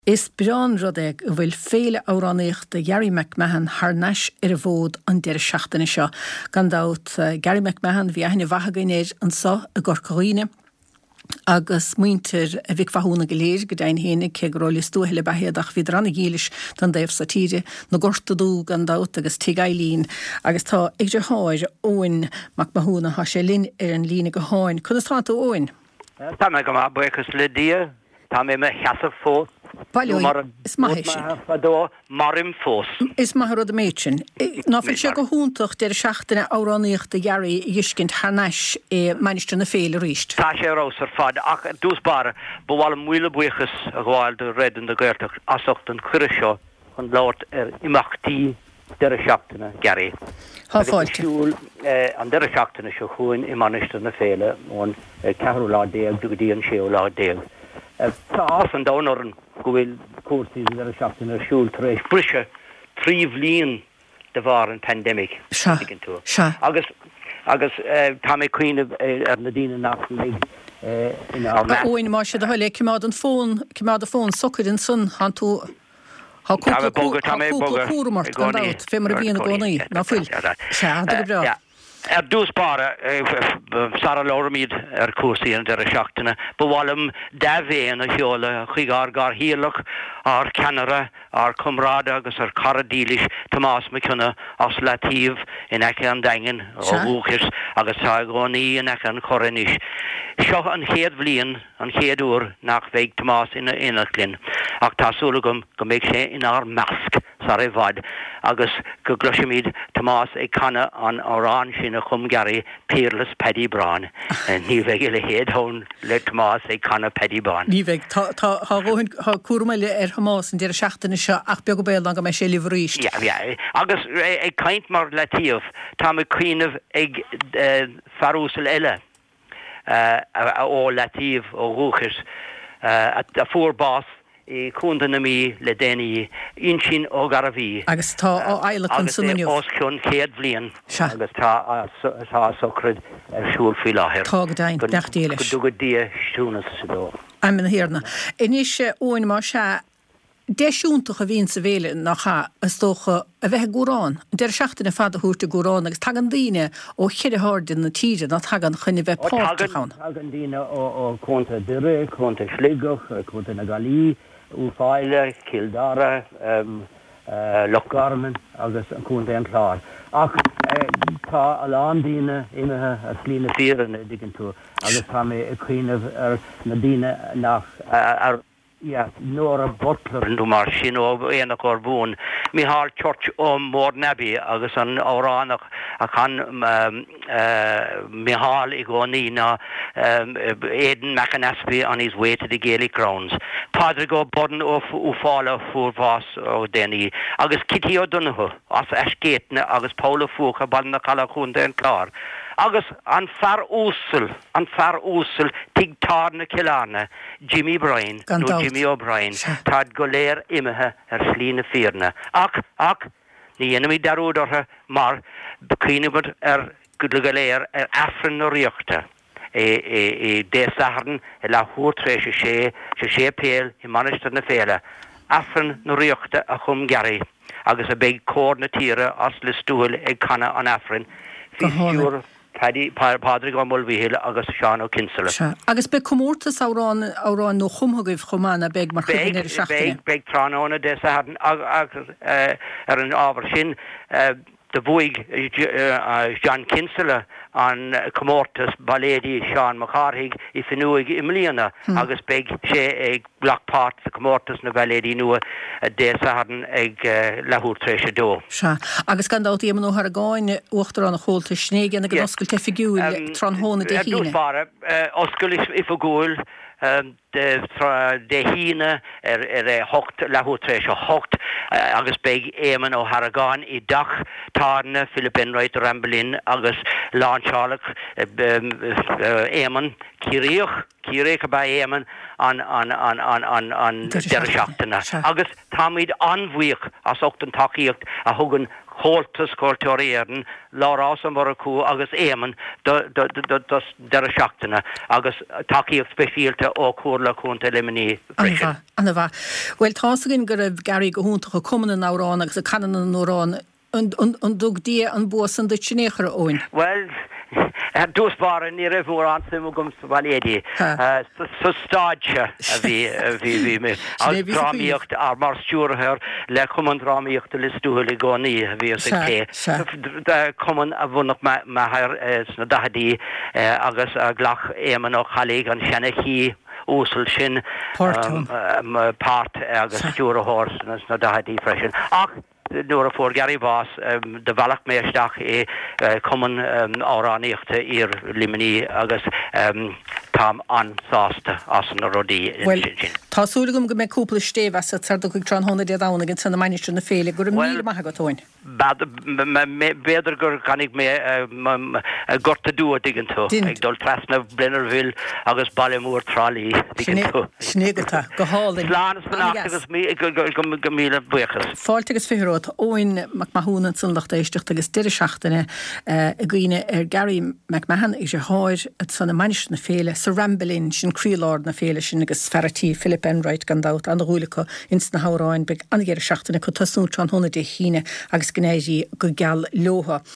Is breán rudéag bhfuil féle áránaíocht de Gary McMahon harneis ar a bhód an deir seachtainna seo. Gandát Gary McMahon bhí aithne bhathaganéir an sa a gorcaíine agus muintir a bhíh fahúna go léir go dain hénig ché grólis dúheile behéadach hí ranna gílis don déobh satíre na gortadú gandát agus tigailín agus tá ag de háir óin McMahon ha sé lin ar an lína go háin. Chud is tá óin? Tá me go má buchas le dia, tá mé me cheasa fós. Is marim fós. Is mar rud a méitsin. Náfuil se go húntaach deir seachtainna áránaíocht a Gary dhiiscint harneis mainistre na féle ríist. Tá sé rás ar fad ach dús bara bhil muile buchas a gháil de rédan de gaiirteach asocht an chuire seo chun láirt ar imachtaí deir seachtainna Gary. Tá fáilte. An deir seachtainna seo chuin i mainistre na féle ón ceathrú lá déag dúgadí an séú lá déag. Tá as an dánar an gohfuil cuasaí ar a seachtainna siúil tar éis brise trí bhliain de bhar an pandemic. Agus tá mé cuioineh ar na dtíine nach le in á óin mar sé le cimád an fón socair in sun han tú cúramart gandát fé mar a bhíonna gcónaí ná fuil. Se dús bara Sarah Lormead cuasaí an deir seachtainna, bhhailm dábhéan a cheola chuigar gar híalach ar Canara, ar Cumráda agus ar Caradílis Tomás McCunna as latíh in aice an daingen ó bhúchas agus tá gcónaí in aice an choranis. Seo an chéad bhliain, an chéad úr nach bheith Tomás ina inachlinn, ach tásúla go méid sé in ár measc sa ré bhaid agus go gluisimid Tomás ag canna an árán sin a chum Gary Peerless Paddy Brown. Ní bheith le héad hón le Tomás ag canna Paddy Brown. Ní bheith tá cuairmeile ar Tomás an deir seachtainna seo ach beag go béal an go mé sé livríist. Agus ag caint mar latíomh tá me cuioineh ag farúsal eile ó latíomh ó rúchas a fuórbás I cúndan mí le déanaí insin ó garabhí. Agus tá á eile chun sunniuh. Agus chun chéad bblion. Agus tá socrid ar siúil fí láthir. Tá go dain, neachtaílis. Go dúgad dia stúnas sa dó. Aimim na hiarna. Inis óin mar se déisiúntaach a bhíon sa bhéile nach is tócha a bheith gúrán. Deir seachtainna fada thuúirta gúrán agus tagan daoine ó chiirethardin na tíre ná tagan chuine bheith páirtachan. Tagan daoine ó cónta dire, cónta sligach, cónta na galí, Úfáile, Kildara, Lochgarman agus cúnta an chlár. Ach tá a lán daoine imethe a slína fíranna digan tú agus tá mé a cuioineh ar na daoine nach Nora Butler and mar sin ó éanach or bún. Mi hall church ó Mórnabi agus an áránach a chan mi hall I gcónaí ná Aidan McAnasby on his way to the Gaelic grounds. Padre go bodden ó Úfála fuórvás ó déanaí agus Kitty O'Donoghue as Ashgate'na agus Paula Fucha bodden na Calachúnta an clár. Agus an far úsel tigtar na Killarna Jimmy Bryan no Jimmy O'Brien tad go léir imethe ar slína fíorna ach ní enemy darúdortha mar cínibud ar go léir ar affran no riachta désaharn la hútréise sé péal I manistar na féle affran no riachta a chum Gary agus a big cór na tíre as le stúil ag canna an affran fi Padre go Mulvihill agus Seán O'Kinsella. Agus be comórtas árán nó chumthagaibh chomána beag mar chuine ar seachtainna. Beag tránóna de sa ar an ábhar sin de bhuaig John Kinsella an comórtas balédi Seán McCarthaigh I finuig I mlíana agus beag sé ag Blackpart sa comórtas na balédi nua de sa ag lehúrtréise dó. Agus gandát íman ó har gáin uachtar an chólta snéige na gan oscail te figiúil tronhóna de híine. Dús bara oscail I fagúil de híine hocht lehútréise hocht agus beag éman ó Haragán I dach tárna Philip Enright Ramblin agus Lánseálach éman Círéach ba éman an deir seachtainna agus táid anmhuiach as ochtan taíocht a thugan Holtas Cortorieren, Laurás an Morocco, agus Éman, der Schachtana, agus Taki specialte ó Kurla Kunta Lemini. Anna Well, Tasagin gur Gary go húnta go cuman an árán agus a canan an árán an dug dia an bós an de Chinechar óin. Well, dus bara ni revor an sem gum valedi. So stadje vi me. Al dramicht ar marstjur her le kommen dramicht le stuhle goni vi se. Da kommen a wonach ma her na dahdi agus glach eman och halig an Shanaki Osel sin part agus stjure hors na dahdi freshen. Ach Nora for Gary Boss, de valach meestach kommen áráníochta limini agus tam ansásta as an rodí. Tásúlagum go me cúpla stéh a tsardo go tran honna de dána gin sanna mainistru na féle gur mí maithe go tóin. Beidir gur gannig me gorta dúa digantó. Ag dul trasna Brennerville agus Ballimore Trolley digantó. Snégata go hálinn. Lánas fanach agus go míle buchas. Fáiltegus fihrót óin McMahon san lachta éisteach agus deire seachtainna a gine Gary McMahon is háir sanna mainistru na féle sa Ramblin sin Creelord na féle sin agus Ferratí Philip Enright gandát an rúlacha ins na háráin beg angéir seachtainna chu tasú tran honna de híine agus gnéidí go geall loha.